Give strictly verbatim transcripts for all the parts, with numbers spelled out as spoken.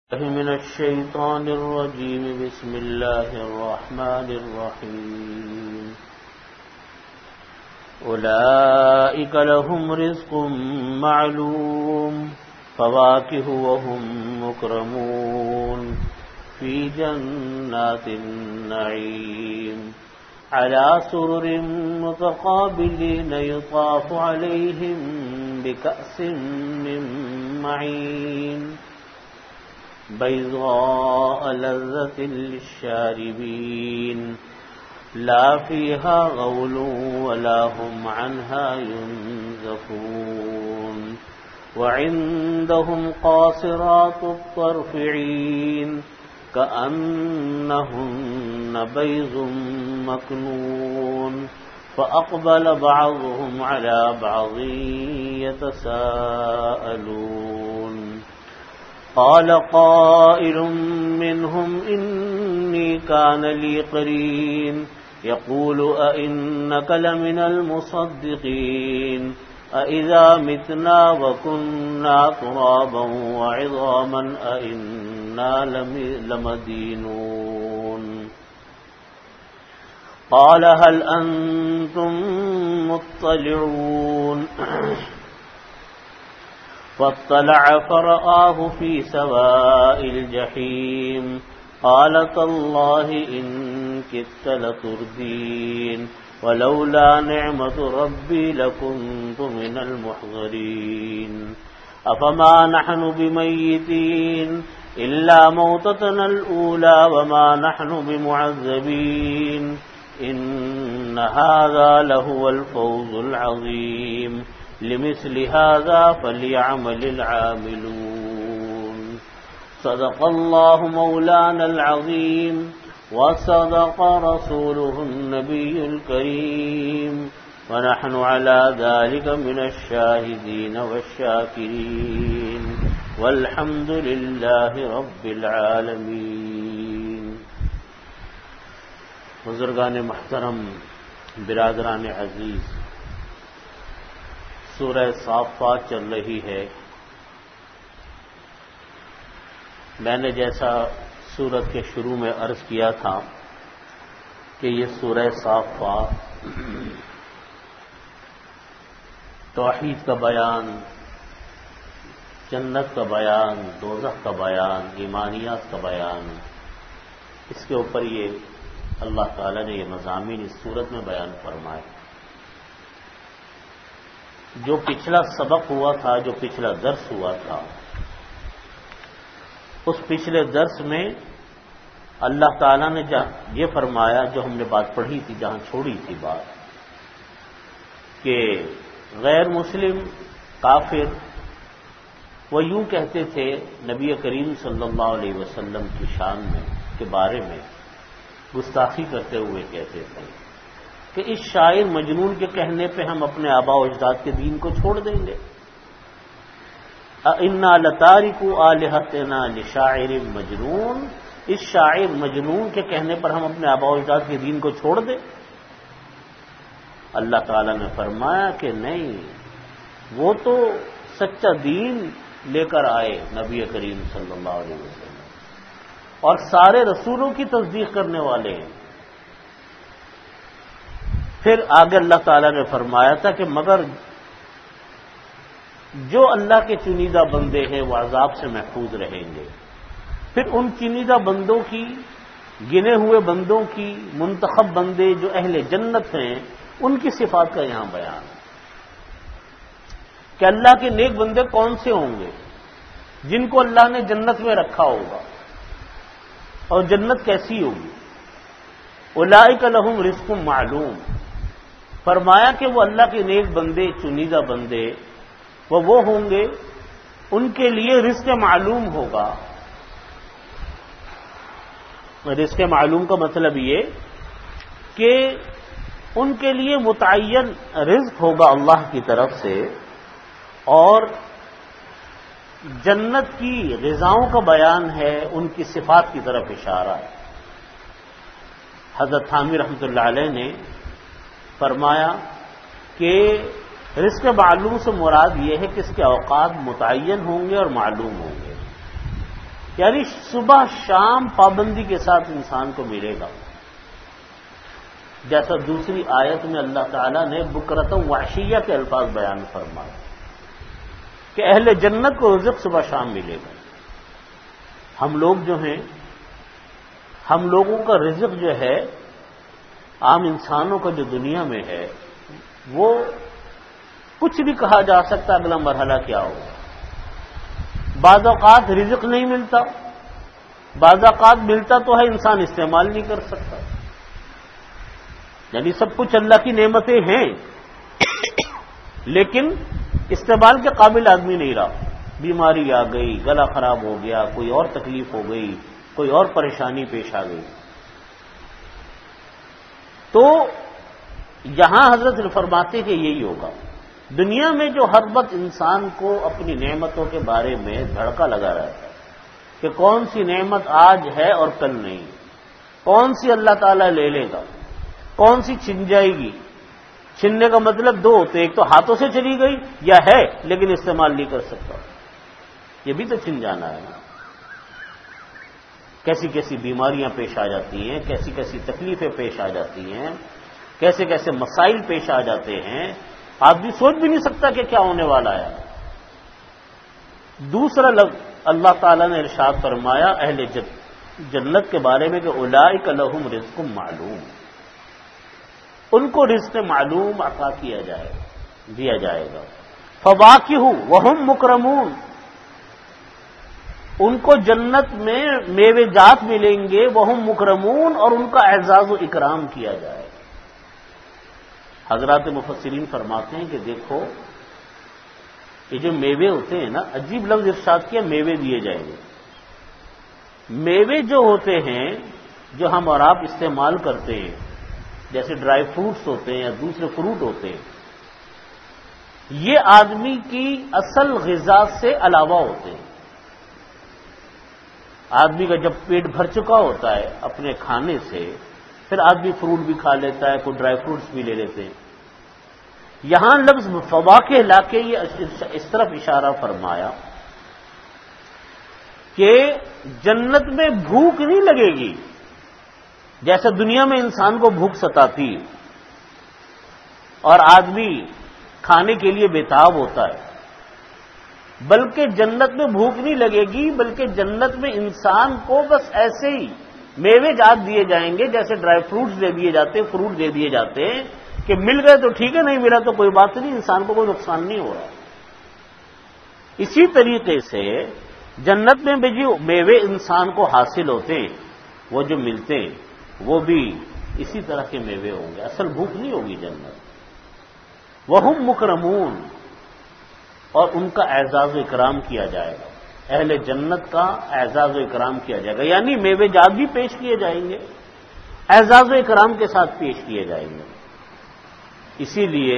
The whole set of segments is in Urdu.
من الشيطان الرجيم بسم الله الرحمن الرحيم أولئك لهم رزق معلوم فواكه وهم مكرمون في جنات النعيم على سرر متقابلين يطاف عليهم بكأس من معين بيضاء لذة للشاربين لا فيها غول ولا هم عنها ينزفون وعندهم قاصرات الطرف عين كأنهن بيض مكنون فأقبل بعضهم على بعض يتساءلون قال قائل منهم إني كان لي قرين يقول أئنك لمن المصدقين أإذا متنا وكنا ترابا وعظاما أئنا لمدينون قال هل أنتم مطلعون فاطلع فرآه في سواء الجحيم قال تالله إن كدت لتردين ولولا نعمة ربي لكنت من المحضرين أفما نحن بميتين إلا موتتنا الأولى وما نحن بمعذبين إن هذا لهو الفوز العظيم لمثل هذا فليعمل العاملون صدق الله مولانا العظيم وصدق رسوله النبي الكريم ونحن على ذلك من الشاهدين والشاكرين والحمد لله رب العالمين. بزرگان محترم، برادران عزیز، سورہ صافات چل رہی ہے. میں نے جیسا سورت کے شروع میں عرض کیا تھا کہ یہ سورہ صافات توحید کا بیان، جنت کا بیان، دوزخ کا بیان، ایمانیات کا بیان، اس کے اوپر یہ اللہ تعالی نے یہ مضامین اس سورت میں بیان فرمائے. جو پچھلا سبق ہوا تھا، جو پچھلا درس ہوا تھا، اس پچھلے درس میں اللہ تعالیٰ نے یہ فرمایا، جو ہم نے بات پڑھی تھی، جہاں چھوڑی تھی بات، کہ غیر مسلم کافر وہ یوں کہتے تھے نبی کریم صلی اللہ علیہ وسلم کی شان میں کے بارے میں گستاخی کرتے ہوئے کہتے تھے کہ اس شاعر مجنون کے کہنے پہ ہم اپنے آباء و اجداد کے دین کو چھوڑ دیں گے. اِنَّا لَتَارِكُوا آلِهَتِنَا لِشَاعِرٍ مَجْنُونٍ، اس شاعر مجنون کے کہنے پر ہم اپنے آباء و اجداد کے دین کو چھوڑ دیں. اللہ تعالی نے فرمایا کہ نہیں، وہ تو سچا دین لے کر آئے نبی کریم صلی اللہ علیہ وسلم، اور سارے رسولوں کی تصدیق کرنے والے ہیں. پھر آگے اللہ تعالیٰ نے فرمایا تھا کہ مگر جو اللہ کے چنیدہ بندے ہیں وہ عذاب سے محفوظ رہیں گے. پھر ان چنیدہ بندوں کی، گنے ہوئے بندوں کی، منتخب بندے جو اہل جنت ہیں، ان کی صفات کا یہاں بیان ہے کہ اللہ کے نیک بندے کون سے ہوں گے جن کو اللہ نے جنت میں رکھا ہوگا، اور جنت کیسی ہوگی. اولئک لہم رزق معلوم، فرمایا کہ وہ اللہ کے نیک بندے، چنیدہ بندے، وہ وہ ہوں گے ان کے لیے رزق معلوم ہوگا. رزق معلوم کا مطلب یہ کہ ان کے لیے متعین رزق ہوگا اللہ کی طرف سے، اور جنت کی غذاؤں کا بیان ہے، ان کی صفات کی طرف اشارہ ہے. حضرت تھانوی رحمۃ اللہ علیہ نے فرمایا کہ رزق معلوم سے مراد یہ ہے کہ اس کے اوقات متعین ہوں گے اور معلوم ہوں گے. یعنی صبح شام پابندی کے ساتھ انسان کو ملے گا. جیسا دوسری آیت میں اللہ تعالیٰ نے بکرۃ و عشیہ کے الفاظ بیان فرمائے کہ اہل جنت کو رزق صبح شام ملے گا. ہم لوگ جو ہیں، ہم لوگوں کا رزق جو ہے، عام انسانوں کا جو دنیا میں ہے، وہ کچھ بھی کہا جا سکتا اگلا مرحلہ کیا ہوگا. بعض اوقات رزق نہیں ملتا، بعض اوقات ملتا تو ہے انسان استعمال نہیں کر سکتا. یعنی سب کچھ اللہ کی نعمتیں ہیں لیکن استعمال کے قابل آدمی نہیں رہا. بیماری آ گئی، گلا خراب ہو گیا، کوئی اور تکلیف ہو گئی، کوئی اور پریشانی پیش آ گئی. تو یہاں حضرت فرماتے کہ یہی ہوگا. دنیا میں جو ہر وقت انسان کو اپنی نعمتوں کے بارے میں دھڑکا لگا رہتا ہے کہ کون سی نعمت آج ہے اور کل نہیں، کون سی اللہ تعالیٰ لے لے گا، کون سی چھن جائے گی. چھننے کا مطلب دو ہوتے، ایک تو ہاتھوں سے چلی گئی یا ہے لیکن استعمال نہیں کر سکتا، یہ بھی تو چھن جانا ہے نا. کیسی کیسی بیماریاں پیش آ جاتی ہیں، کیسی کیسی تکلیفیں پیش آ جاتی ہیں، کیسے کیسے مسائل پیش آ جاتے ہیں، آدمی سوچ بھی نہیں سکتا کہ کیا ہونے والا ہے. دوسرا لفظ اللہ تعالیٰ نے ارشاد فرمایا اہل جنت کے بارے میں کہ اولئک لہم رزق معلوم، ان کو رزق معلوم عطا کیا جائے دیا جائے گا. فواکہ وہم مکرمون، ان کو جنت میں میوے جات ملیں گے، وہم مکرمون، اور ان کا اعزاز و اکرام کیا جائے. حضرات مفسرین فرماتے ہیں کہ دیکھو یہ جو میوے ہوتے ہیں نا، عجیب لفظ ارشاد کیا، میوے دیے جائیں گے. میوے جو ہوتے ہیں جو ہم اور آپ استعمال کرتے ہیں، جیسے ڈرائی فروٹس ہوتے ہیں یا دوسرے فروٹ ہوتے ہیں، یہ آدمی کی اصل غذا سے علاوہ ہوتے ہیں. آدمی کا جب پیٹ بھر چکا ہوتا ہے اپنے کھانے سے، پھر آدمی فروٹ بھی کھا لیتا ہے، کوئی ڈرائی فروٹس بھی لے لیتے ہیں. یہاں لفظ فواکہ لا کے یہ اس طرف اشارہ فرمایا کہ جنت میں بھوک نہیں لگے گی جیسا دنیا میں انسان کو بھوک ستاتی اور آدمی کھانے کے لیے بےتاب ہوتا ہے، بلکہ جنت میں بھوک نہیں لگے گی، بلکہ جنت میں انسان کو بس ایسے ہی میوے جات دیے جائیں گے جیسے ڈرائی فروٹس دے دیے جاتے ہیں، فروٹ دے دیے جاتے ہیں کہ مل گئے تو ٹھیک ہے، نہیں ملا تو کوئی بات نہیں، انسان کو کوئی نقصان نہیں ہو رہا. اسی طریقے سے جنت میں بھی جو میوے انسان کو حاصل ہوتے ہیں، وہ جو ملتے ہیں، وہ بھی اسی طرح کے میوے ہوں گے. اصل بھوک نہیں ہوگی جنت. وہم مکرمون، اور ان کا اعزاز و اکرام کیا جائے گا. اہل جنت کا اعزاز و اکرام کیا جائے گا، یعنی میوے جات بھی پیش کیے جائیں گے، اعزاز و اکرام کے ساتھ پیش کیے جائیں گے. اسی لیے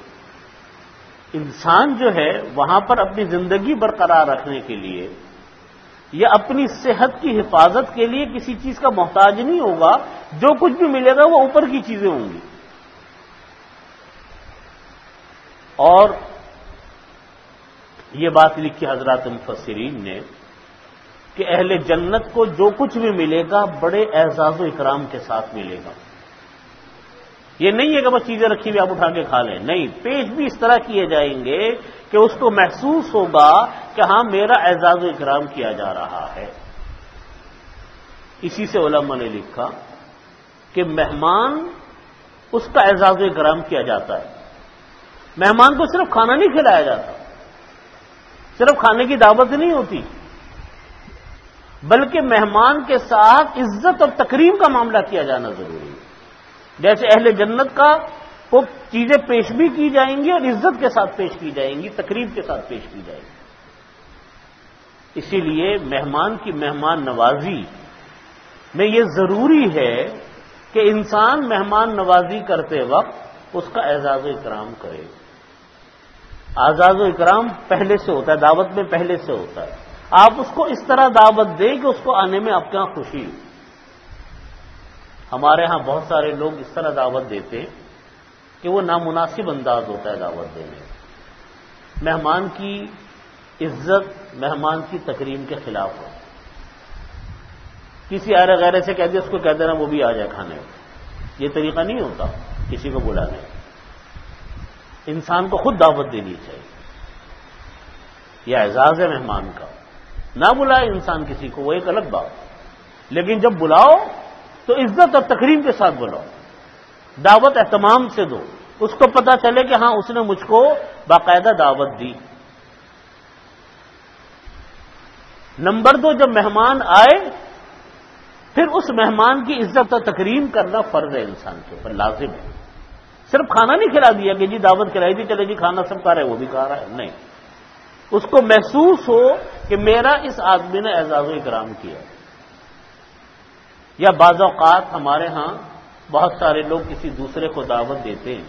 انسان جو ہے وہاں پر اپنی زندگی برقرار رکھنے کے لیے یا اپنی صحت کی حفاظت کے لیے کسی چیز کا محتاج نہیں ہوگا. جو کچھ بھی ملے گا وہ اوپر کی چیزیں ہوں گی. اور یہ بات لکھی حضرات مفسرین نے کہ اہل جنت کو جو کچھ بھی ملے گا بڑے اعزاز و اکرام کے ساتھ ملے گا. یہ نہیں ہے کہ بس چیزیں رکھی ہوئی آپ اٹھا کے کھا لیں، نہیں، پیش بھی اس طرح کیے جائیں گے کہ اس کو محسوس ہوگا کہ ہاں میرا اعزاز و اکرام کیا جا رہا ہے. اسی سے علماء نے لکھا کہ مہمان اس کا اعزاز و اکرام کیا جاتا ہے. مہمان کو صرف کھانا نہیں کھلایا جاتا، صرف کھانے کی دعوت نہیں ہوتی، بلکہ مہمان کے ساتھ عزت اور تکریم کا معاملہ کیا جانا ضروری ہے. جیسے اہل جنت کا وہ چیزیں پیش بھی کی جائیں گی اور عزت کے ساتھ پیش کی جائیں گی، تقریب کے ساتھ پیش کی جائیں گی. اسی لیے مہمان کی مہمان نوازی میں یہ ضروری ہے کہ انسان مہمان نوازی کرتے وقت اس کا اعزاز و اکرام کرے. اعزاز و اکرام پہلے سے ہوتا ہے، دعوت میں پہلے سے ہوتا ہے. آپ اس کو اس طرح دعوت دیں کہ اس کو آنے میں آپ کے یہاں خوشی ہو. ہمارے ہاں بہت سارے لوگ اس طرح دعوت دیتے ہیں کہ وہ نامناسب انداز ہوتا ہے دعوت دینے. مہمان کی عزت مہمان کی تکریم کے خلاف ہو. کسی ارے غیرے سے کہہ دیا اس کو کہہ دینا وہ بھی آ جائے کھانے میں. یہ طریقہ نہیں ہوتا کسی کو بلانے. انسان کو خود دعوت دینی چاہیے. یہ اعزاز ہے مہمان کا. نہ بلائے انسان کسی کو وہ ایک الگ بات، لیکن جب بلاؤ تو عزت اور تکریم کے ساتھ بلاؤ. دعوت اہتمام سے دو، اس کو پتا چلے کہ ہاں اس نے مجھ کو باقاعدہ دعوت دی. نمبر دو، جب مہمان آئے پھر اس مہمان کی عزت اور تکریم کرنا فرض ہے انسان کے اوپر، لازم ہے. صرف کھانا نہیں کھلا دیا کہ جی دعوت کھلائی دی چلے جی کھانا سب کھا رہے وہ بھی کھا رہا ہے، نہیں. اس کو محسوس ہو کہ میرا اس آدمی نے اعزاز و اکرام کیا. یا بعض اوقات ہمارے ہاں بہت سارے لوگ کسی دوسرے کو دعوت دیتے ہیں.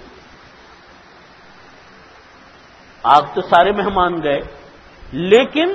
آج تو سارے مہمان گئے، لیکن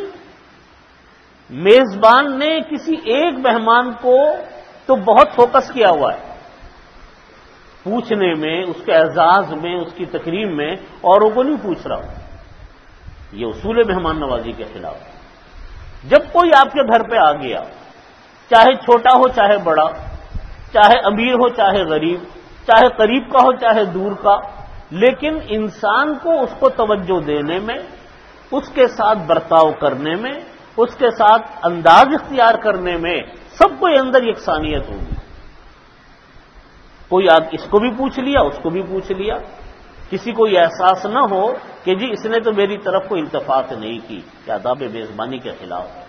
میزبان نے کسی ایک مہمان کو تو بہت فوکس کیا ہوا ہے پوچھنے میں، اس کے اعزاز میں، اس کی تکریم میں، اوروں کو نہیں پوچھ رہا. یہ اصول مہمان نوازی کے خلاف. جب کوئی آپ کے گھر پہ آ گیا، چاہے چھوٹا ہو چاہے بڑا، چاہے امیر ہو چاہے غریب، چاہے قریب کا ہو چاہے دور کا، لیکن انسان کو اس کو توجہ دینے میں، اس کے ساتھ برتاؤ کرنے میں، اس کے ساتھ انداز اختیار کرنے میں سب کو اندر یکسانیت ہوگی. کوئی آج اس کو بھی پوچھ لیا اس کو بھی پوچھ لیا، کسی کو یہ احساس نہ ہو کہ جی اس نے تو میری طرف کوئی التفات نہیں کی، کہ آداب میزبانی کے خلاف ہے.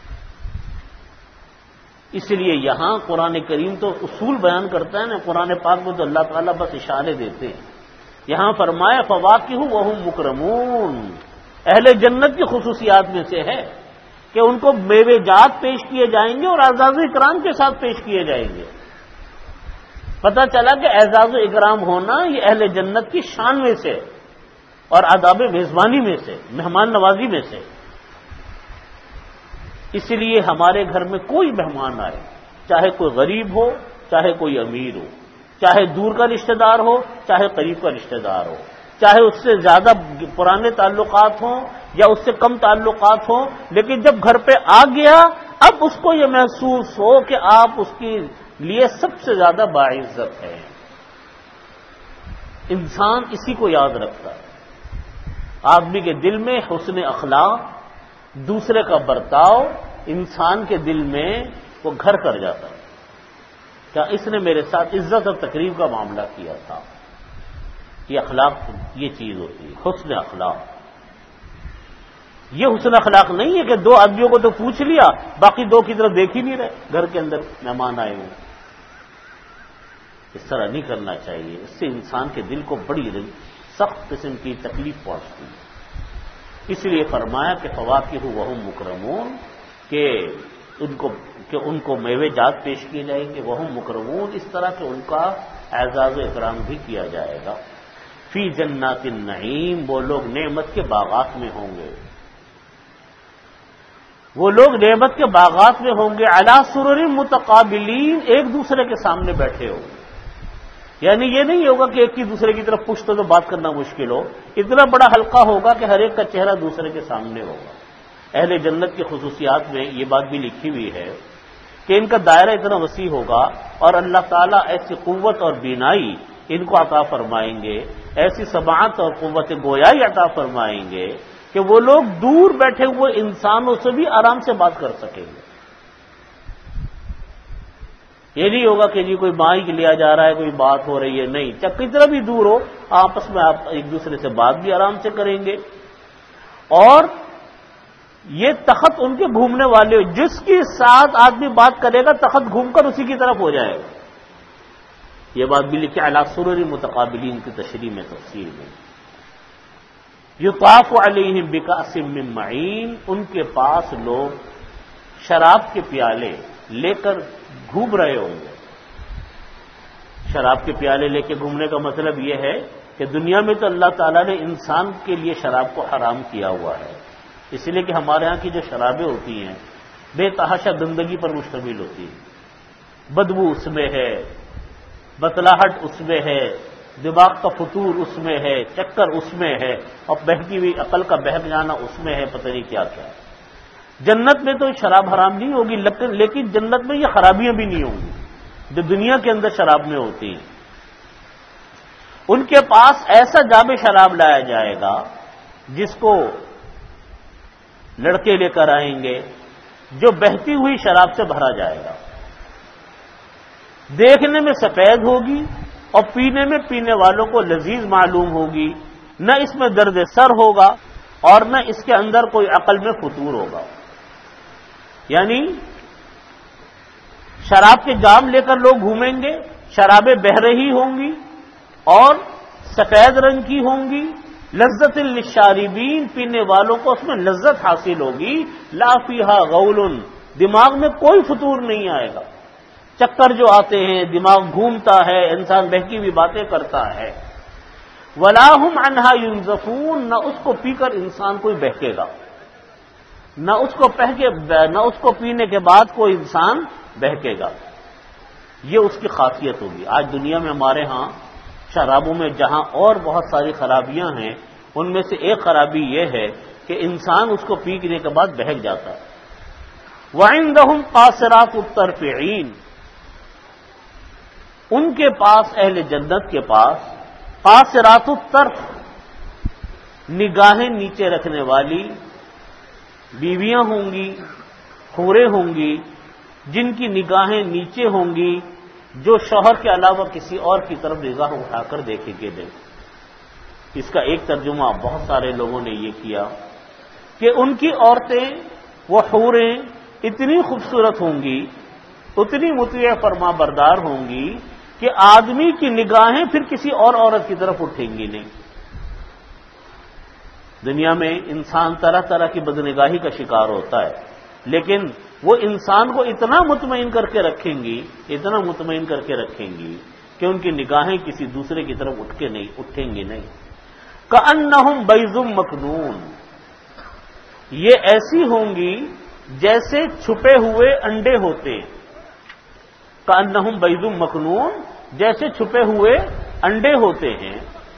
اس لیے یہاں قرآن کریم تو اصول بیان کرتا ہے نا. قرآن پاک میں تو اللہ تعالیٰ بس اشارے دیتے ہیں. یہاں فرمایا فواکہ وہم مکرمون، اہل جنت کی خصوصیات میں سے ہے کہ ان کو میوے جات پیش کیے جائیں گے اور اعزاز و اکرام کے ساتھ پیش کیے جائیں گے. پتہ چلا کہ اعزاز و اکرام ہونا یہ اہل جنت کی شان میں سے اور آداب میزبانی میں سے، مہمان نوازی میں سے. اس لیے ہمارے گھر میں کوئی مہمان آئے، چاہے کوئی غریب ہو چاہے کوئی امیر ہو، چاہے دور کا رشتہ دار ہو چاہے قریب کا رشتہ دار ہو، چاہے اس سے زیادہ پرانے تعلقات ہوں یا اس سے کم تعلقات ہوں، لیکن جب گھر پہ آ گیا اب اس کو یہ محسوس ہو کہ آپ اس کے لیے سب سے زیادہ باعزت ہے. انسان اسی کو یاد رکھتا ہے. آدمی کے دل میں حسن اخلاق، دوسرے کا برتاؤ انسان کے دل میں وہ گھر کر جاتا ہے. کیا اس نے میرے ساتھ عزت اور تقریب کا معاملہ کیا تھا. یہ اخلاق یہ چیز ہوتی ہے، حسن اخلاق. یہ حسن اخلاق نہیں ہے کہ دو آدمیوں کو تو پوچھ لیا باقی دو کی طرف دیکھ ہی نہیں رہے، گھر کے اندر مہمان آئے ہوئے. اس طرح نہیں کرنا چاہیے. اس سے انسان کے دل کو بڑی سخت قسم کی تکلیف پہنچتی ہے. اس لیے فرمایا کہ فواکہ وہم مکرمون، کہ ان کو کہ ان کو میوے جات پیش کیے جائیں گے. وہم مکرمون، اس طرح کہ ان کا اعزاز و اکرام بھی کیا جائے گا. فی جنات النعیم، وہ لوگ نعمت کے باغات میں ہوں گے. وہ لوگ نعمت کے باغات میں ہوں گے. علی سرر متقابلین، ایک دوسرے کے سامنے بیٹھے ہوں گے. یعنی یہ نہیں ہوگا کہ ایک کی دوسرے کی طرف پشت ہو تو بات کرنا مشکل ہو. اتنا بڑا حلقہ ہوگا کہ ہر ایک کا چہرہ دوسرے کے سامنے ہوگا. اہل جنت کی خصوصیات میں یہ بات بھی لکھی ہوئی ہے کہ ان کا دائرہ اتنا وسیع ہوگا اور اللہ تعالیٰ ایسی قوت اور بینائی ان کو عطا فرمائیں گے، ایسی سماعت اور قوت گویائی عطا فرمائیں گے کہ وہ لوگ دور بیٹھے ہوئے انسانوں سے بھی آرام سے بات کر سکیں گے. یہ نہیں ہوگا کہ جی کوئی مائک لیا جا رہا ہے، کوئی بات ہو رہی ہے، نہیں. چاہے کتنا بھی دور ہو آپس میں آپ ایک دوسرے سے بات بھی آرام سے کریں گے. اور یہ تخت ان کے گھومنے والے ہو، جس کے ساتھ آدمی بات کرے گا تخت گھوم کر اسی کی طرف ہو جائے گا. یہ بات بھی لکھی علی سرر متقابلین کی تشریح میں تفسیر میں. یطاف علیہم بکأس من معین، ان کے پاس لوگ شراب کے پیالے لے کر گھوم رہے ہوں گے. شراب کے پیالے لے کے گھومنے کا مطلب یہ ہے کہ دنیا میں تو اللہ تعالیٰ نے انسان کے لیے شراب کو حرام کیا ہوا ہے، اس لیے کہ ہمارے ہاں کی جو شرابیں ہوتی ہیں بے تحاشا گندگی پر مشتمل ہوتی ہیں. بدبو اس میں ہے، بتلاہٹ اس میں ہے، دماغ کا فطور اس میں ہے، چکر اس میں ہے، اور بہکی ہوئی عقل کا بہک جانا اس میں ہے، پتہ نہیں کیا کیا. جنت میں تو شراب حرام نہیں ہوگی، لیکن جنت میں یہ خرابیاں بھی نہیں ہوں گی جو دنیا کے اندر شراب میں ہوتی ہیں۔ ان کے پاس ایسا جام شراب لایا جائے گا جس کو لڑکے لے کر آئیں گے، جو بہتی ہوئی شراب سے بھرا جائے گا، دیکھنے میں سفید ہوگی اور پینے میں پینے والوں کو لذیذ معلوم ہوگی، نہ اس میں درد سر ہوگا اور نہ اس کے اندر کوئی عقل میں فطور ہوگا۔ یعنی شراب کے جام لے کر لوگ گھومیں گے، شرابیں بہہ رہی ہوں گی اور سفید رنگ کی ہوں گی، لذت للشاربین، پینے والوں کو اس میں لذت حاصل ہوگی، لا فیہا غول، دماغ میں کوئی فطور نہیں آئے گا، چکر جو آتے ہیں، دماغ گھومتا ہے، انسان بہکی ہوئی باتیں کرتا ہے، ولا ہم عنہا ینزفون، نہ اس کو پی کر انسان کوئی بہکے گا، نہ اس کو پہ کے نہ اس کو پینے کے بعد کوئی انسان بہکے گا۔ یہ اس کی خاصیت ہوگی۔ آج دنیا میں ہمارے ہاں شرابوں میں جہاں اور بہت ساری خرابیاں ہیں، ان میں سے ایک خرابی یہ ہے کہ انسان اس کو پینے کے بعد بہک جاتا ہے۔ وعندہم قاصرات الطرف عین، ان کے پاس، اہل جنت کے پاس، قاصرات الطرف، نگاہیں نیچے رکھنے والی بیویاں ہوں گی، حوریں ہوں گی، جن کی نگاہیں نیچے ہوں گی، جو شوہر کے علاوہ کسی اور کی طرف نگاہ اٹھا کر دیکھیں گے نہیں۔ اس کا ایک ترجمہ بہت سارے لوگوں نے یہ کیا کہ ان کی عورتیں، وہ حوریں اتنی خوبصورت ہوں گی، اتنی مطیع فرما بردار ہوں گی کہ آدمی کی نگاہیں پھر کسی اور عورت کی طرف اٹھیں گی نہیں۔ دنیا میں انسان طرح طرح کی بدنگاہی کا شکار ہوتا ہے، لیکن وہ انسان کو اتنا مطمئن کر کے رکھیں گی، اتنا مطمئن کر کے رکھیں گی کہ ان کی نگاہیں کسی دوسرے کی طرف اٹھ کے نہیں اٹھیں گی نہیں۔ کأنہم بیض مکنون، یہ ایسی ہوں گی جیسے چھپے ہوئے انڈے ہوتے ہیں۔ کأنہم بیض مکنون، جیسے چھپے ہوئے انڈے ہوتے ہیں۔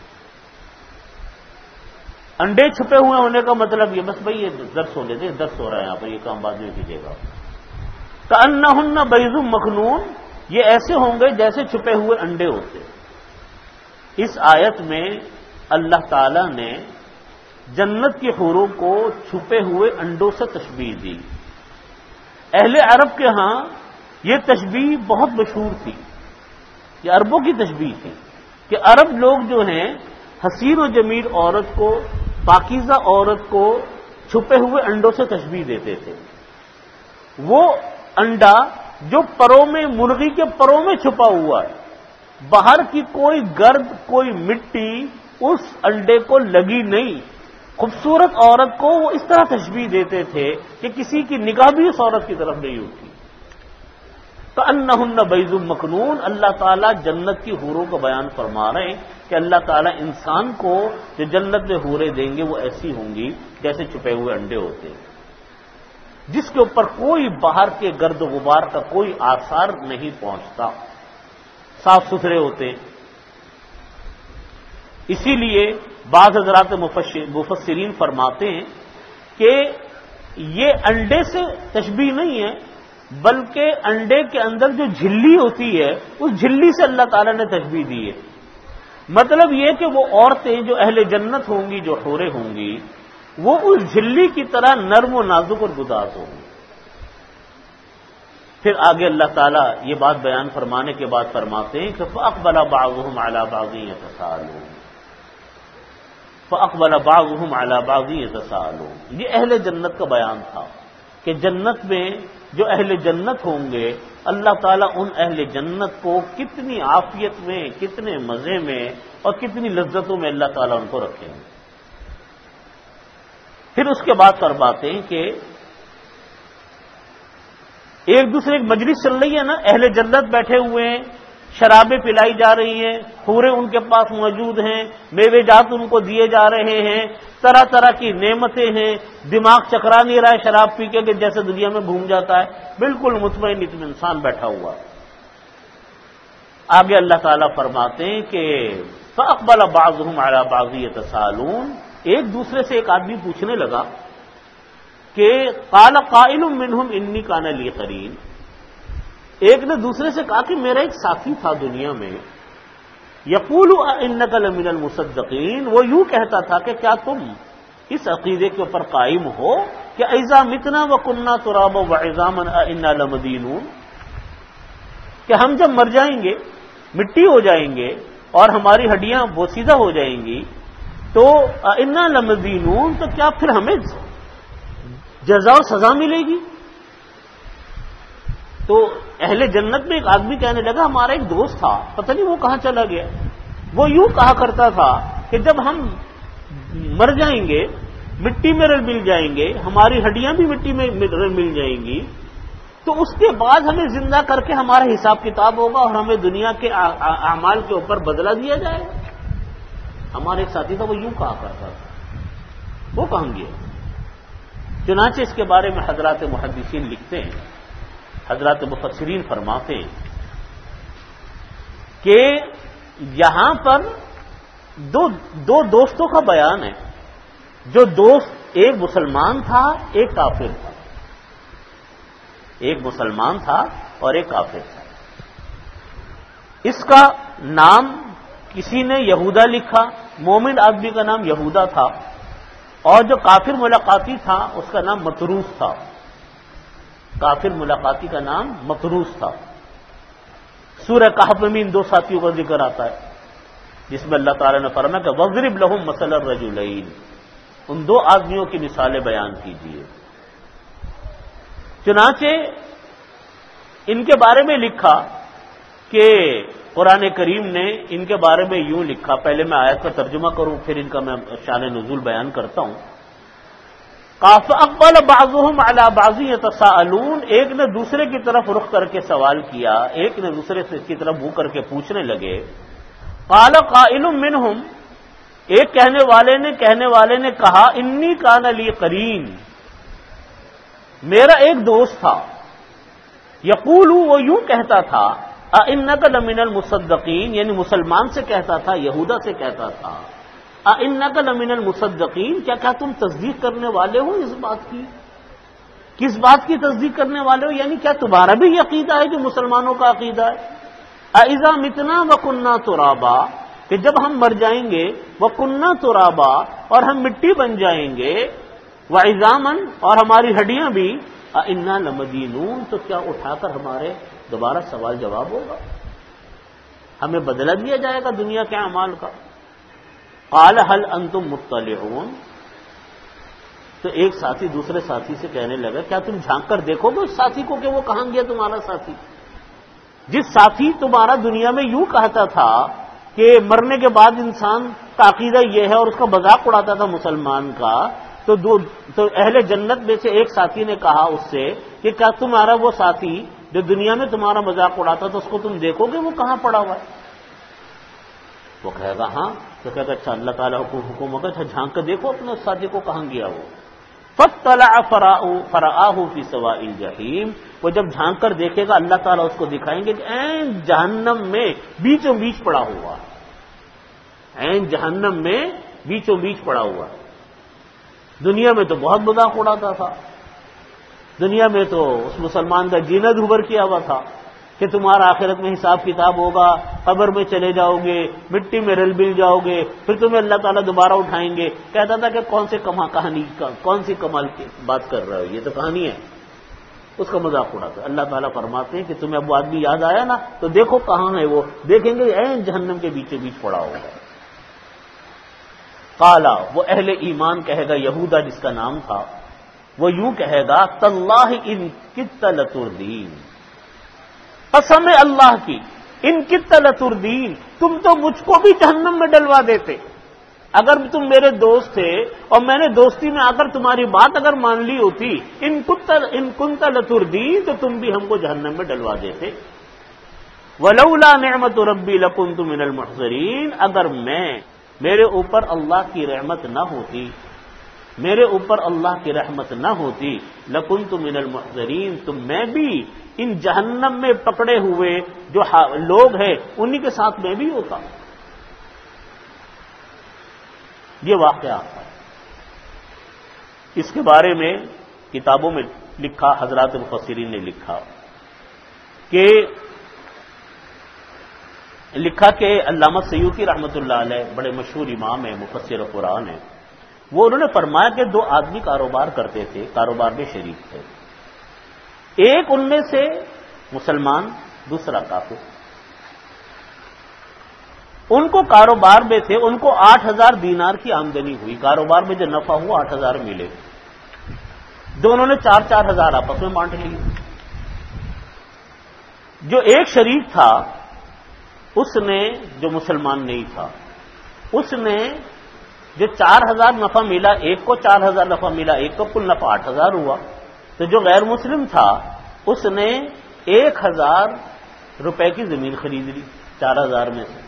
انڈے چھپے ہوئے ہونے کا مطلب یہ، بس بھائی یہ درس ہو لیتے، درس ہو رہا ہے یہاں پر، یہ کام بعد میں کیجیے گا۔ کأنہن بیض مکنون، یہ ایسے ہوں گے جیسے چھپے ہوئے انڈے ہوتے۔ اس آیت میں اللہ تعالی نے جنت کی حوروں کو چھپے ہوئے انڈوں سے تشبیہ دی۔ اہل عرب کے ہاں یہ تشبیہ بہت مشہور تھی، یہ عربوں کی تشبیہ تھی کہ عرب لوگ جو ہیں حسین و جمیل عورت کو، پاکیزہ عورت کو چھپے ہوئے انڈوں سے تشبیہ دیتے تھے۔ وہ انڈا جو پروں میں، مرغی کے پروں میں چھپا ہوا ہے، باہر کی کوئی گرد، کوئی مٹی اس انڈے کو لگی نہیں، خوبصورت عورت کو وہ اس طرح تشبیہ دیتے تھے کہ کسی کی نگاہ بھی اس عورت کی طرف نہیں اٹھی۔ کأنہن بیض مکنون، اللہ تعالیٰ جنت کی حوروں کو بیان فرما رہے ہیں کہ اللہ تعالیٰ انسان کو جو جنت میں حوریں دیں گے وہ ایسی ہوں گی جیسے چھپے ہوئے انڈے ہوتے ہیں، جس کے اوپر کوئی باہر کے گرد و غبار کا کوئی آثار نہیں پہنچتا، صاف ستھرے ہوتے ہیں۔ اسی لیے بعض حضرات مفسرین فرماتے ہیں کہ یہ انڈے سے تشبیہ نہیں ہے، بلکہ انڈے کے اندر جو جھلی ہوتی ہے اس جھلی سے اللہ تعالیٰ نے تشبیہ دی ہے۔ مطلب یہ کہ وہ عورتیں جو اہل جنت ہوں گی، جو حوریں ہوں گی، وہ اس جھلی کی طرح نرم و نازک اور گداز ہوں گی۔ پھر آگے اللہ تعالیٰ یہ بات بیان فرمانے کے بعد فرماتے ہیں کہ فَأَقْبَلَ بَعْضُهُمْ عَلَى بَعْضٍ يَتَسَاءَلُونَ، فَأَقْبَلَ بَعْضُهُمْ عَلَى بَعْضٍ يَتَسَاءَلُونَ، یہ اہل جنت کا بیان تھا کہ جنت میں جو اہل جنت ہوں گے، اللہ تعالیٰ ان اہل جنت کو کتنی عافیت میں، کتنے مزے میں اور کتنی لذتوں میں اللہ تعالیٰ ان کو رکھیں گے۔ پھر اس کے بعد فرماتے ہیں کہ ایک دوسرے کی مجلس چل رہی ہے نا، اہل جنت بیٹھے ہوئے ہیں، شرابیں پلائی جا رہی ہیں، حوریں ان کے پاس موجود ہیں، میوے جات ان کو دیے جا رہے ہیں، طرح طرح کی نعمتیں ہیں، دماغ چکرا نہیں رہا ہے شراب پی کے کہ جیسے دنیا میں گھوم جاتا ہے، بالکل مطمئن اطمینان بیٹھا ہوا۔ آگے اللہ تعالیٰ فرماتے ہیں کہ فَأَقْبَلَ بَعْضُهُمْ عَلَى بَعْضٍ يَتَسَاءَلُونَ، ایک دوسرے سے ایک آدمی پوچھنے لگا کہ قال قائل منہم انی کان لی قرین، ایک نے دوسرے سے کہا کہ میرا ایک ساتھی تھا دنیا میں، یقول انک لمن المصدقین، وہ یوں کہتا تھا کہ کیا تم اس عقیدے کے اوپر قائم ہو کہ اذا متنا وکنا ترابا وعظاما انا لمدینون، کہ ہم جب مر جائیں گے، مٹی ہو جائیں گے اور ہماری ہڈیاں بوسیدہ ہو جائیں گی تو انا لمدینون، تو کیا پھر ہمیں جزا و سزا ملے گی؟ تو اہل جنت میں ایک آدمی کہنے لگا ہمارا ایک دوست تھا، پتہ نہیں وہ کہاں چلا گیا، وہ یوں کہا کرتا تھا کہ جب ہم مر جائیں گے، مٹی میں مل جائیں گے، ہماری ہڈیاں بھی مٹی میں مل جائیں گی، تو اس کے بعد ہمیں زندہ کر کے ہمارا حساب کتاب ہوگا اور ہمیں دنیا کے اعمال کے اوپر بدلہ دیا جائے گا۔ ہمارے ایک ساتھی تھا وہ یوں کہا کرتا تھا، وہ کہاں گیا؟ چنانچہ اس کے بارے میں حضرات محدثین لکھتے ہیں، حضرات مفسرین فرماتے ہیں کہ یہاں پر دو دو دوستوں کا بیان ہے، جو دوست ایک مسلمان تھا ایک کافر تھا، ایک مسلمان تھا اور ایک کافر تھا۔ اس کا نام کسی نے یہودا لکھا، مومن آدمی کا نام یہودا تھا، اور جو کافر ملاقاتی تھا اس کا نام مطروس تھا، کافر ملاقاتی کا نام مطروس تھا۔ سورہ کہف میں ان دو ساتھیوں کا ذکر آتا ہے جس میں اللہ تعالیٰ نے فرمایا کہ وَاضْرِبْ لَهُم مَثَلَ الرَّجُلَيْنِ، ان دو آدمیوں کی مثالیں بیان کیجیے۔ چنانچہ ان کے بارے میں لکھا کہ قرآن کریم نے ان کے بارے میں یوں لکھا، پہلے میں آیت کا ترجمہ کروں پھر ان کا میں شان نزول بیان کرتا ہوں۔ فَأَقْبَلَ بَعْضُهُمْ عَلَى بَعْضٍ يَتَسَاءَلُونَ، ایک نے دوسرے کی طرف رخ کر کے سوال کیا، ایک نے دوسرے سے کی طرف منہ کر کے پوچھنے لگے۔ قَالَ قَائِلٌ مِّنْهُمْ، ایک کہنے والے نے کہنے والے نے کہا انی کان لی قرین، میرا ایک دوست تھا، یقول، وہ یوں کہتا تھا، اِنَّکَ لَمِنَ الْمُصَدَّقِینَ، یعنی مسلمان سے کہتا تھا، یہودا سے کہتا تھا، اِنَّکَ لَمِنَ الْمُصَدَّقِینَ، کیا کیا تم تصدیق کرنے والے ہو اس بات کی؟ کس بات کی تصدیق کرنے والے ہو؟ یعنی کیا تمہارا بھی عقیدہ ہے جو مسلمانوں کا عقیدہ ہے؟ اَإِذَا مِتْنَا وَكُنَّا تُرَابًا، کہ جب ہم مر جائیں گے، وَكُنَّا تُرَابًا، اور ہم مٹی بن جائیں گے، وَعِظَامًا، اور ہماری ہڈیاں بھی، اِنَّا لَمَدِینُونَ، تو کیا اٹھا کر ہمارے دوبارہ سوال جواب ہوگا، ہمیں بدلہ دیا جائے گا دنیا کے اعمال کا۔ قال هل انتم مطلعون، تو ایک ساتھی دوسرے ساتھی سے کہنے لگا کیا تم جھانک کر دیکھو گے اس ساتھی کو کہ وہ کہاں گیا تمہارا ساتھی؟ جس ساتھی تمہارا دنیا میں یوں کہتا تھا کہ مرنے کے بعد انسان کا عقیدہ یہ ہے اور اس کا مذاق اڑاتا تھا مسلمان کا، تو دو تو اہل جنت میں سے ایک ساتھی نے کہا اس سے کہ کیا تمہارا وہ ساتھی جو دنیا میں تمہارا مذاق اڑاتا تھا اس کو تم دیکھو گے وہ کہاں پڑا ہوا ہے؟ وہ کہے گا ہاں، تو کہے گا اچھا اللہ تعالیٰ حکم حکم ہوگا، اچھا جھانک کر دیکھو اپنے ساتھی کو کہاں گیا وہ۔ فَاطَّلَعَ فَرَآهُ فِي سَوَاءِ الْجَحِيمِ، وہ جب جھانک کر دیکھے گا اللہ تعالیٰ اس کو دکھائیں گے کہ عین جہنم میں بیچوں بیچ پڑا ہوا ہے، عین جہنم میں بیچوں بیچ پڑا ہوا ہے۔ دنیا میں تو بہت مذاق اڑاتا تھا، دنیا میں تو اس مسلمان کا جینا دھوبر کیا ہوا تھا کہ تمہارا آخرت میں حساب کتاب ہوگا، قبر میں چلے جاؤ گے، مٹی میں رل مل جاؤ گے، پھر تمہیں اللہ تعالیٰ دوبارہ اٹھائیں گے۔ کہتا تھا کہ کون سے کما کہانی کون سی کمال کی بات کر رہے ہو، یہ تو کہانی ہے، اس کا مذاق اڑاتا ہے۔ اللہ تعالیٰ فرماتے ہیں کہ تمہیں اب وہ آدمی یاد آیا نا تو دیکھو کہاں ہے وہ، دیکھیں گے عین جہنم کے بیچوں بیچ پڑا ہوگا۔ قالا، وہ اہل ایمان کہے گا، یہودا جس کا نام تھا، وہ یوں کہے گا تاللہ ان کدت لتردین، قسم اللہ کی، ان کدت لتردین، تم تو مجھ کو بھی جہنم میں ڈلوا دیتے، اگر تم میرے دوست تھے اور میں نے دوستی میں آ کر تمہاری بات اگر مان لی ہوتی، ان کنت ان کنت لتردین، تو تم بھی ہم کو جہنم میں ڈلوا دیتے۔ ولولا نعمت ربی لکنت من المحضرین، اگر میں میرے اوپر اللہ کی رحمت نہ ہوتی، میرے اوپر اللہ کی رحمت نہ ہوتی، لکنت من المحضرین، تو میں بھی ان جہنم میں پکڑے ہوئے جو لوگ ہیں انہی کے ساتھ میں بھی ہوتا۔ یہ واقعہ اس کے بارے میں کتابوں میں لکھا، حضرات مفسرین نے لکھا کہ لکھا کہ علامہ سیوطی رحمۃ اللہ علیہ بڑے مشہور امام ہیں، مفسر قرآن ہیں، وہ انہوں نے فرمایا کہ دو آدمی کاروبار کرتے تھے، کاروبار میں شریک تھے، ایک ان میں سے مسلمان، دوسرا کافر۔ ان کو کاروبار میں تھے، ان کو آٹھ ہزار دینار کی آمدنی ہوئی، کاروبار میں جو نفع ہوا آٹھ ہزار ملے، دونوں نے چار چار ہزار آپس میں بانٹ لی۔ جو ایک شریک تھا اس نے، جو مسلمان نہیں تھا، اس نے جو چار ہزار نفع ملا، ایک کو چار ہزار نفع ملا، ایک کو کل نفع آٹھ ہزار ہوا، تو جو غیر مسلم تھا اس نے ایک ہزار روپے کی زمین خرید لی چار ہزار میں سے۔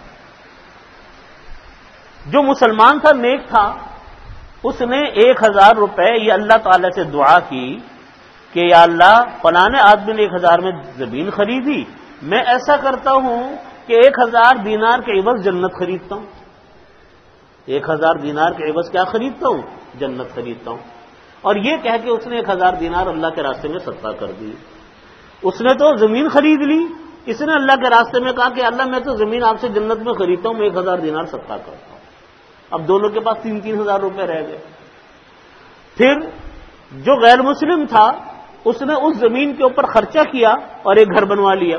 جو مسلمان تھا، نیک تھا، اس نے ایک ہزار روپے یہ اللہ تعالی سے دعا کی کہ یا اللہ فلاں آدمی نے ایک ہزار میں زمین خریدی، میں ایسا کرتا ہوں کہ ایک ہزار دینار کے عوض جنت خریدتا ہوں، ایک ہزار دینار کے عوض کیا خریدتا ہوں؟ جنت خریدتا ہوں۔ اور یہ کہہ کے اس نے ایک ہزار دینار اللہ کے راستے میں صدقہ کر دی۔ اس نے تو زمین خرید لی، اس نے اللہ کے راستے میں کہا کہ اللہ میں تو زمین آپ سے جنت میں خریدتا ہوں، میں ایک ہزار دینار صدقہ کرتا ہوں۔ اب دونوں کے پاس تین تین ہزار روپے رہ گئے۔ پھر جو غیر مسلم تھا اس نے اس زمین کے اوپر خرچہ کیا اور ایک گھر بنوا لیا۔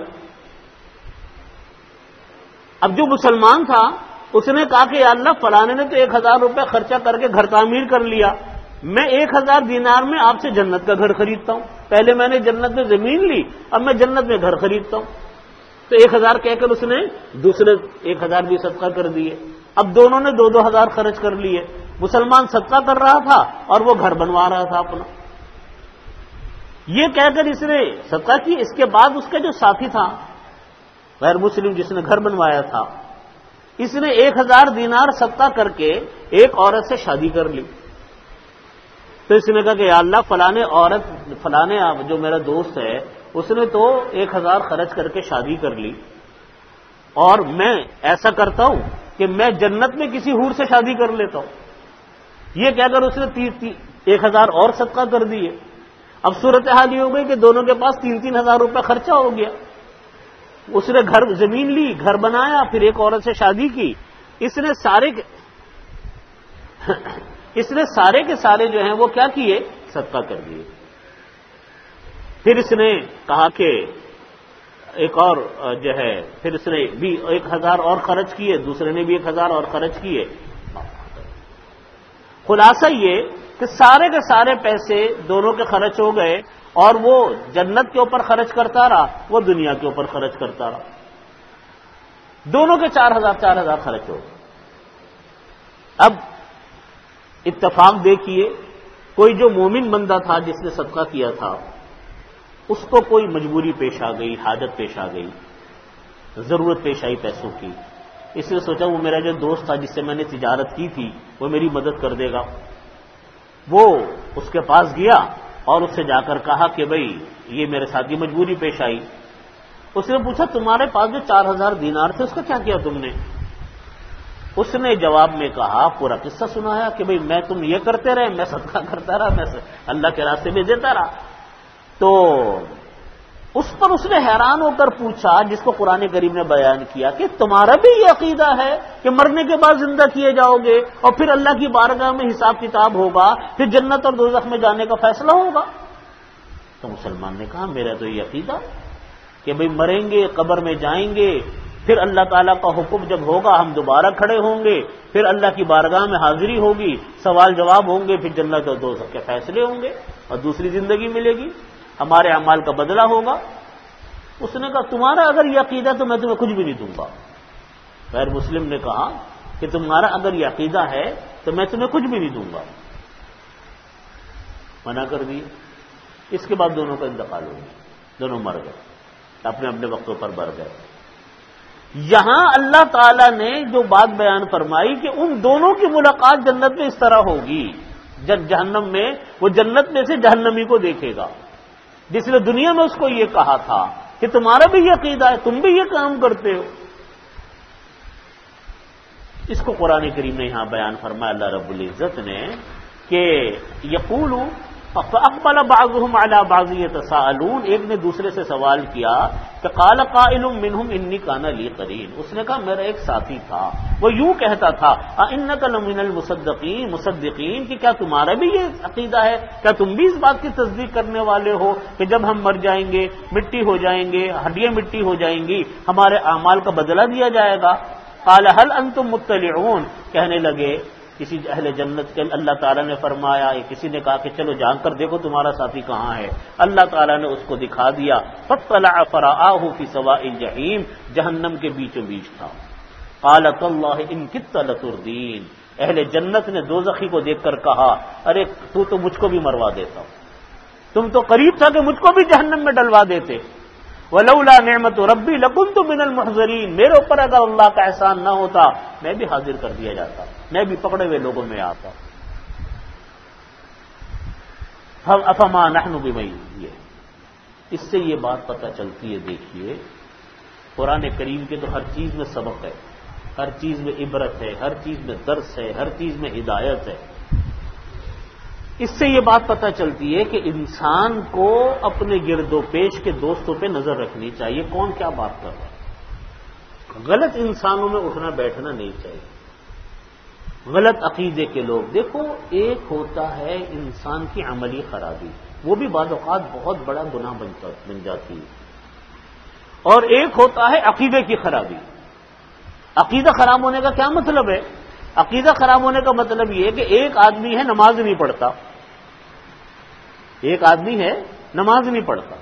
اب جو مسلمان تھا اس نے کہا کہ یا اللہ فلانے نے تو ایک ہزار روپے خرچہ کر کے گھر تعمیر کر لیا، میں ایک ہزار دینار میں آپ سے جنت کا گھر خریدتا ہوں، پہلے میں نے جنت میں زمین لی، اب میں جنت میں گھر خریدتا ہوں۔ تو ایک ہزار کہہ کر اس نے دوسرے ایک ہزار بھی صدقہ کر دیے۔ اب دونوں نے دو دو ہزار خرچ کر لیے، مسلمان صدقہ کر رہا تھا اور وہ گھر بنوا رہا تھا اپنا۔ یہ کہہ کر اس نے صدقہ کی، اس کے بعد اس کا جو ساتھی تھا غیر مسلم جس نے گھر بنوایا تھا، اس نے ایک ہزار دینار صدقہ کر کے ایک عورت سے شادی کر لی۔ تو اس نے کہا کہ یا اللہ فلانے عورت فلانے جو میرا دوست ہے اس نے تو ایک ہزار خرچ کر کے شادی کر لی، اور میں ایسا کرتا ہوں کہ میں جنت میں کسی حور سے شادی کر لیتا ہوں۔ یہ کہہ کر اس نے تی تی ایک ہزار اور صدقہ کر دیے۔ اب صورتحال یہ ہو گئی کہ دونوں کے پاس تین تین ہزار روپے خرچہ ہو گیا۔ اس نے گھر زمین لی، گھر بنایا، پھر ایک عورت سے شادی کی۔ اس نے سارے اس نے سارے کے سارے جو ہیں وہ کیا کیے؟ صدقہ کر دیے۔ پھر اس نے کہا کہ ایک اور جو ہے پھر اس نے بھی ایک ہزار اور خرچ کیے، دوسرے نے بھی ایک ہزار اور خرچ کیے۔ خلاصہ یہ کہ سارے کے سارے پیسے دونوں کے خرچ ہو گئے، اور وہ جنت کے اوپر خرچ کرتا رہا، وہ دنیا کے اوپر خرچ کرتا رہا۔ دونوں کے چار ہزار چار ہزار خرچ ہو گئے۔ اب اتفاق دیکھیے، کوئی جو مومن بندہ تھا جس نے صدقہ کیا تھا، اس کو کوئی مجبوری پیش آ گئی، حاجت پیش آ گئی، ضرورت پیش آئی پیسوں کی۔ اس نے سوچا وہ میرا جو دوست تھا جس سے میں نے تجارت کی تھی وہ میری مدد کر دے گا۔ وہ اس کے پاس گیا اور اس سے جا کر کہا کہ بھئی یہ میرے ساتھ یہ مجبوری پیش آئی۔ اس نے پوچھا تمہارے پاس جو چار ہزار دینار تھے اس کا کیا کیا تم نے؟ اس نے جواب میں کہا، پورا قصہ سنایا کہ بھئی میں تم یہ کرتے رہے، میں صدقہ کرتا رہا، میں اللہ کے راستے میں دیتا رہا۔ تو اس پر اس نے حیران ہو کر پوچھا، جس کو قرآن کریم نے بیان کیا، کہ تمہارا بھی یہ عقیدہ ہے کہ مرنے کے بعد زندہ کیے جاؤ گے اور پھر اللہ کی بارگاہ میں حساب کتاب ہوگا، پھر جنت اور دوزخ میں جانے کا فیصلہ ہوگا؟ تو مسلمان نے کہا میرا تو یہ عقیدہ کہ بھئی مریں گے، قبر میں جائیں گے، پھر اللہ تعالیٰ کا حکم جب ہوگا ہم دوبارہ کھڑے ہوں گے، پھر اللہ کی بارگاہ میں حاضری ہوگی، سوال جواب ہوں گے، پھر جنت اور دوزخ کے فیصلے ہوں گے اور دوسری زندگی ملے گی، ہمارے اعمال کا بدلہ ہوگا۔ اس نے کہا تمہارا اگر یہ عقیدہ تو میں تمہیں کچھ بھی نہیں دوں گا۔ غیر مسلم نے کہا کہ تمہارا اگر یہ عقیدہ ہے تو میں تمہیں کچھ بھی نہیں دوں گا، منع کر دی۔ اس کے بعد دونوں کا انتقال ہو گیا، دونوں مر گئے، اپنے اپنے وقتوں پر مر گئے۔ یہاں اللہ تعالی نے جو بات بیان فرمائی کہ ان دونوں کی ملاقات جنت میں اس طرح ہوگی، جب جہنم میں وہ جنت میں سے جہنمی کو دیکھے گا جس نے دنیا میں اس کو یہ کہا تھا کہ تمہارا بھی یہ عقیدہ ہے، تم بھی یہ کام کرتے ہو۔ اس کو قرآن کریم نے یہاں بیان فرمایا اللہ رب العزت نے کہ یقول فاقبل بعضهم على بعض يتساءلون، ایک نے دوسرے سے سوال کیا کہ قال قائل منهم انی کان لی قرین، اس نے کہا میرا ایک ساتھی تھا وہ یوں کہتا تھا انک لمن المصدقین مصدقین، کہ کیا تمہارا بھی یہ عقیدہ ہے، کیا تم بھی اس بات کی تصدیق کرنے والے ہو کہ جب ہم مر جائیں گے، مٹی ہو جائیں گے، ہڈیاں مٹی ہو جائیں گی، ہمارے اعمال کا بدلہ دیا جائے گا؟ قال هل انتم مطلعون، کہنے لگے کسی اہل جنت کے اللہ تعالیٰ نے فرمایا، کسی نے کہا کہ چلو جان کر دیکھو تمہارا ساتھی کہاں ہے، اللہ تعالیٰ نے اس کو دکھا دیا، فاطلع فرآہ فی سواء الجحیم، جہنم کے بیچوں بیچ تھا۔ قال تاللہ ان کدت لتردین، اہل جنت نے دوزخی کو دیکھ کر کہا ارے تو تو مجھ کو بھی مروا دیتا، تم تو قریب تھا کہ مجھ کو بھی جہنم میں ڈلوا دیتے۔ ولولا نعمت ربی لکنت من المحضرین، میرے اوپر اگر اللہ کا احسان نہ ہوتا میں بھی حاضر کر دیا جاتا، میں بھی پکڑے ہوئے لوگوں میں آتا۔ افما نحن بمیتین، اس سے یہ بات پتہ چلتی ہے، دیکھیے قرآن کریم کے تو ہر چیز میں سبق ہے، ہر چیز میں عبرت ہے، ہر چیز میں درس ہے، ہر چیز میں ہدایت ہے۔ اس سے یہ بات پتہ چلتی ہے کہ انسان کو اپنے گرد و پیش کے دوستوں پہ نظر رکھنی چاہیے، کون کیا بات کر رہا ہے۔ غلط انسانوں میں اٹھنا بیٹھنا نہیں چاہیے، غلط عقیدے کے لوگ۔ دیکھو ایک ہوتا ہے انسان کی عملی خرابی، وہ بھی بعض اوقات بہت بڑا گناہ بن جاتی ہے، اور ایک ہوتا ہے عقیدے کی خرابی۔ عقیدہ خراب ہونے کا کیا مطلب ہے؟ عقیدہ خراب ہونے کا مطلب یہ ہے کہ ایک آدمی ہے نماز نہیں پڑھتا، ایک آدمی ہے نماز نہیں پڑھتا،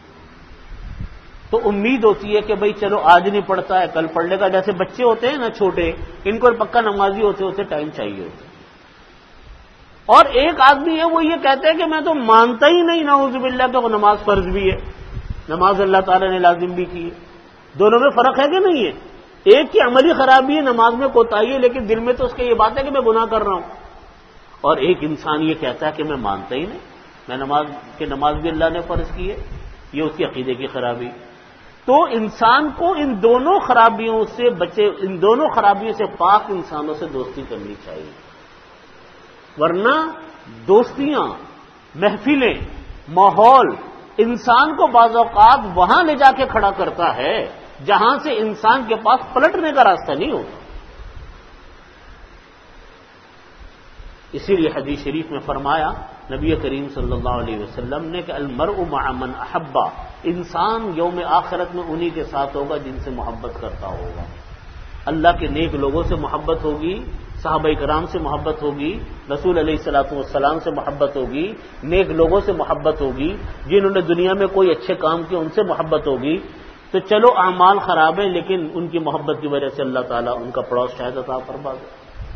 تو امید ہوتی ہے کہ بھئی چلو آج نہیں پڑھتا ہے کل پڑھ لے گا، جیسے بچے ہوتے ہیں نا چھوٹے، ان کو پکا نمازی ہوتے ہوتے ٹائم چاہیے ہوتا۔ اور ایک آدمی ہے وہ یہ کہتا ہے کہ میں تو مانتا ہی نہیں نعوذ باللہ کہ وہ نماز فرض بھی ہے، نماز اللہ تعالی نے لازم بھی کی ہے۔ دونوں میں فرق ہے کہ نہیں ہے؟ ایک کی عملی خرابی ہے، نماز میں کوتاہی ہے، لیکن دل میں تو اس کے یہ بات ہے کہ میں گناہ کر رہا ہوں، اور ایک انسان یہ کہتا ہے کہ میں مانتا ہی نہیں، میں نماز کہ نماز بھی اللہ نے فرض کی ہے، یہ اس کی عقیدے کی خرابی۔ تو انسان کو ان دونوں خرابیوں سے بچے، ان دونوں خرابیوں سے پاک انسانوں سے دوستی کرنی چاہیے، ورنہ دوستیاں، محفلیں، ماحول انسان کو بعض اوقات وہاں لے جا کے کھڑا کرتا ہے جہاں سے انسان کے پاس پلٹنے کا راستہ نہیں ہوتا۔ اسی لیے حدیث شریف میں فرمایا نبی کریم صلی اللہ علیہ وسلم نے کہ المرء مع من احبا، انسان یوم آخرت میں انہی کے ساتھ ہوگا جن سے محبت کرتا ہوگا۔ اللہ کے نیک لوگوں سے محبت ہوگی، صحابہ کرام سے محبت ہوگی، رسول علیہ الصلوۃ والسلام سے محبت ہوگی، نیک لوگوں سے محبت ہوگی، جنہوں نے دنیا میں کوئی اچھے کام کیے ان سے محبت ہوگی۔ تو چلو اعمال خراب ہیں لیکن ان کی محبت کی وجہ سے اللہ تعالیٰ ان کا پڑوس شاید عطا فرما دے۔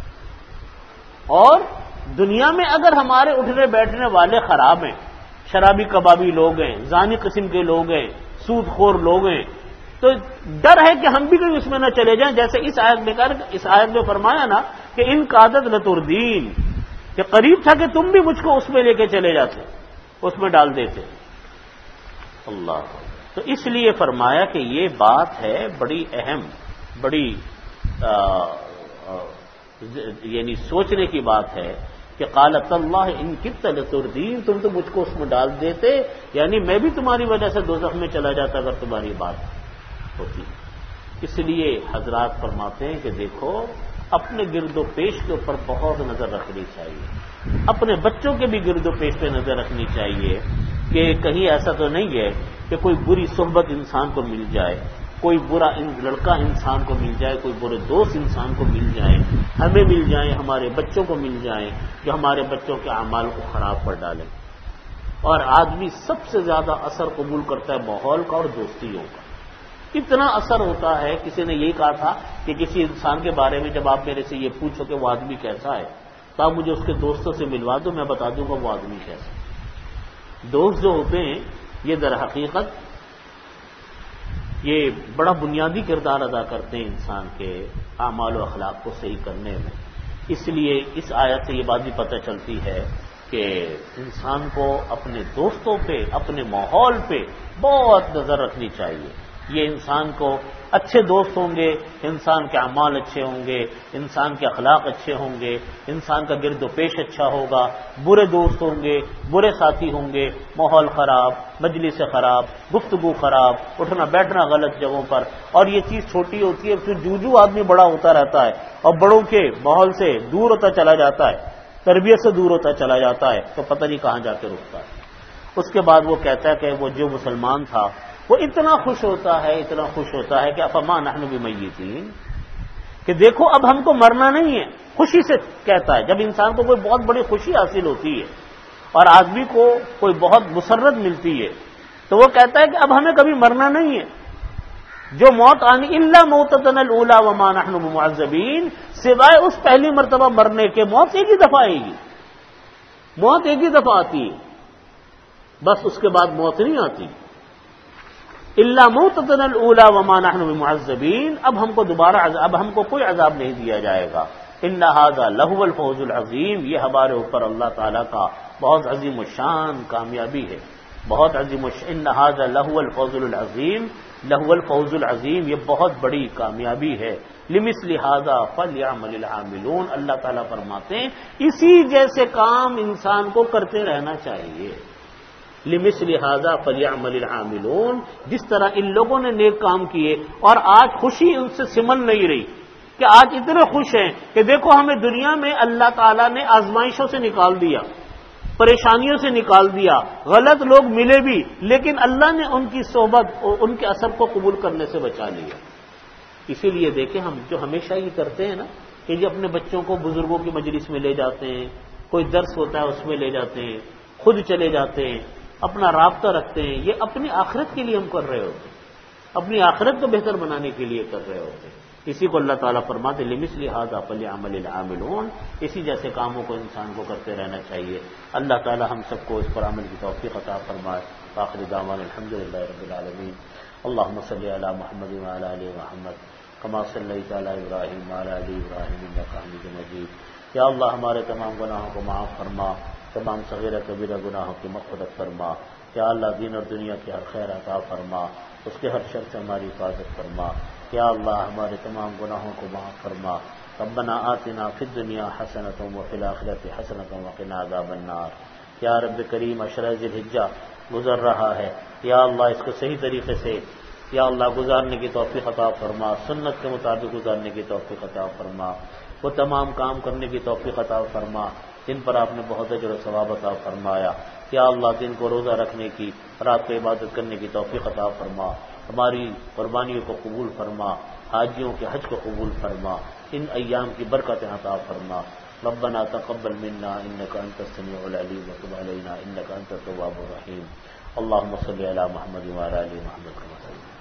اور دنیا میں اگر ہمارے اٹھنے بیٹھنے والے خراب ہیں، شرابی کبابی لوگ ہیں، زانی قسم کے لوگ ہیں، سود خور لوگ ہیں، تو ڈر ہے کہ ہم بھی کہیں اس میں نہ چلے جائیں، جیسے اس آیت میں کر اس آیت میں فرمایا نا کہ ان قادت لتردین، کہ قریب تھا کہ تم بھی مجھ کو اس میں لے کے چلے جاتے، اس میں ڈال دیتے۔ اللہ، تو اس لیے فرمایا کہ یہ بات ہے بڑی اہم، بڑی آ آ یعنی سوچنے کی بات ہے کہ قالت اللہ ان کدت لتردین، تم تو مجھ کو اس میں ڈال دیتے، یعنی میں بھی تمہاری وجہ سے دوزخ میں چلا جاتا اگر تمہاری بات ہوتی۔ اس لیے حضرات فرماتے ہیں کہ دیکھو اپنے گرد و پیش کے اوپر بہت نظر رکھنی چاہیے، اپنے بچوں کے بھی گرد و پیش پہ نظر رکھنی چاہیے کہ کہیں ایسا تو نہیں ہے کہ کوئی بری صحبت انسان کو مل جائے، کوئی برا لڑکا انسان کو مل جائے، کوئی برے دوست انسان کو مل جائے، ہمیں مل جائیں، ہمارے بچوں کو مل جائیں، جو ہمارے بچوں کے اعمال کو خراب کر ڈالیں۔ اور آدمی سب سے زیادہ اثر قبول کرتا ہے ماحول کا اور دوستیوں کا، اتنا اثر ہوتا ہے۔ کسی نے یہی کہا تھا کہ کسی انسان کے بارے میں جب آپ میرے سے یہ پوچھو کہ وہ آدمی کیسا ہے تو آپ مجھے اس کے دوستوں سے ملوا دو، میں بتا دوں گا وہ آدمی کیسا ہے۔ دوست جو ہوتے ہیں یہ در حقیقت یہ بڑا بنیادی کردار ادا کرتے ہیں انسان کے اعمال و اخلاق کو صحیح کرنے میں۔ اس لیے اس آیت سے یہ بات بھی پتہ چلتی ہے کہ انسان کو اپنے دوستوں پہ، اپنے ماحول پہ بہت نظر رکھنی چاہیے، یہ انسان کو اچھے دوست ہوں گے، انسان کے اعمال اچھے ہوں گے، انسان کے اخلاق اچھے ہوں گے، انسان کا گرد و پیش اچھا ہوگا، برے دوست ہوں گے، برے ساتھی ہوں گے، ماحول خراب، مجلس خراب، گفتگو خراب، اٹھنا بیٹھنا غلط جگہوں پر، اور یہ چیز چھوٹی ہوتی ہے پھر جو جو آدمی بڑا ہوتا رہتا ہے اور بڑوں کے ماحول سے دور ہوتا چلا جاتا ہے، تربیت سے دور ہوتا چلا جاتا ہے، تو پتہ نہیں کہاں جا کے رکتا ہے۔ اس کے بعد وہ کہتا ہے کہ وہ جو مسلمان تھا وہ اتنا خوش ہوتا ہے، اتنا خوش ہوتا ہے کہ افما نحن بمیتین، کہ دیکھو اب ہم کو مرنا نہیں ہے، خوشی سے کہتا ہے۔ جب انسان کو کوئی بہت بڑی خوشی حاصل ہوتی ہے اور آدمی کو کوئی بہت مسرت ملتی ہے تو وہ کہتا ہے کہ اب ہمیں کبھی مرنا نہیں ہے، جو موت آنی الا موتتنا الاولی وما نحن بمعذبین، سوائے اس پہلی مرتبہ مرنے کے موت ایک ہی دفعہ آئے گی، موت ایک ہی دفعہ آتی ہے، بس اس کے بعد موت نہیں آتی۔ الا موتتنا الاولی وما نحن بمعذبین، اب ہم کو دوبارہ عذاب، اب ہم کو کوئی عذاب نہیں دیا جائے گا۔ ان ھذا لہو الفوز العظیم، یہ ہمارے اوپر اللہ تعالیٰ کا بہت عظیم الشان کامیابی ہے، بہت عظیم الشان۔ ان ھذا لہو الفوز العظیم، لہو الفوز العظیم، یہ بہت بڑی کامیابی ہے۔ لمثل ھذا فلیعمل العاملون، اللہ تعالیٰ فرماتے ہیں اسی جیسے کام انسان کو کرتے رہنا چاہیے۔ لمثل ھذا فلیعمل العاملون، جس طرح ان لوگوں نے نیک کام کیے اور آج خوشی ان سے سمن نہیں رہی، کہ آج اتنے خوش ہیں کہ دیکھو ہمیں دنیا میں اللہ تعالیٰ نے آزمائشوں سے نکال دیا، پریشانیوں سے نکال دیا، غلط لوگ ملے بھی لیکن اللہ نے ان کی صحبت اور ان کے اثر کو قبول کرنے سے بچا لیا۔ اسی لیے دیکھیں ہم جو ہمیشہ یہ کرتے ہیں نا کہ یہ اپنے بچوں کو بزرگوں کی مجلس میں لے جاتے ہیں، کوئی درس ہوتا ہے اس میں لے جاتے ہیں، خود چلے جاتے ہیں، اپنا رابطہ رکھتے ہیں، یہ اپنی آخرت کے لیے ہم کر رہے ہوتے ہیں، اپنی آخرت کو بہتر بنانے کے لیے کر رہے ہوتے ہیں۔ اسی کو اللہ تعالیٰ فرماتے لمثل ھذا فلیعمل العاملون، اسی جیسے کاموں کو انسان کو کرتے رہنا چاہیے۔ اللہ تعالیٰ ہم سب کو اس پر عمل کی توفیق عطا فرمائے۔ آخر دعوانا الحمدللہ رب العالمین۔ اللهم صل علی محمد وعلی آل محمد کما صلیت علی ابراہیم وعلی آل ابراہیم انک حمید مجید۔ یا اللہ ہمارے تمام گناہوں کو معاف فرما، تمام صغیرہ کبیرہ گناہوں کی مغفرت فرما۔ یا اللہ دین اور دنیا کی ہر خیر عطا فرما، اس کے ہر شر سے ہماری حفاظت فرما۔ یا اللہ ہمارے تمام گناہوں کو معاف فرما۔ ربنا آتنا فی الدنیا حسنۃ وفی الآخرۃ حسنۃ وقنا عذاب النار۔ یا رب کریم عشرہ ذی الحجہ گزر رہا ہے، یا اللہ اس کو صحیح طریقے سے یا اللہ گزارنے کی توفیق عطا فرما، سنت کے مطابق گزارنے کی توفیق عطا فرما، وہ تمام کام کرنے کی توفیق عطا فرما جن پر آپ نے بہت اجر و ثواب عطا فرمایا۔ یا اللہ دن کو روزہ رکھنے کی، رات کو عبادت کرنے کی توفیق عطا فرما، ہماری قربانیوں کو قبول فرما، حاجیوں کے حج کو قبول فرما، ان ایام کی برکت عطا فرما۔ ربنا تقبل منا انك انت السميع العليم وتب علينا انك انت التواب الرحيم۔ اللهم صل على محمد وعلى ال محمد كما صليت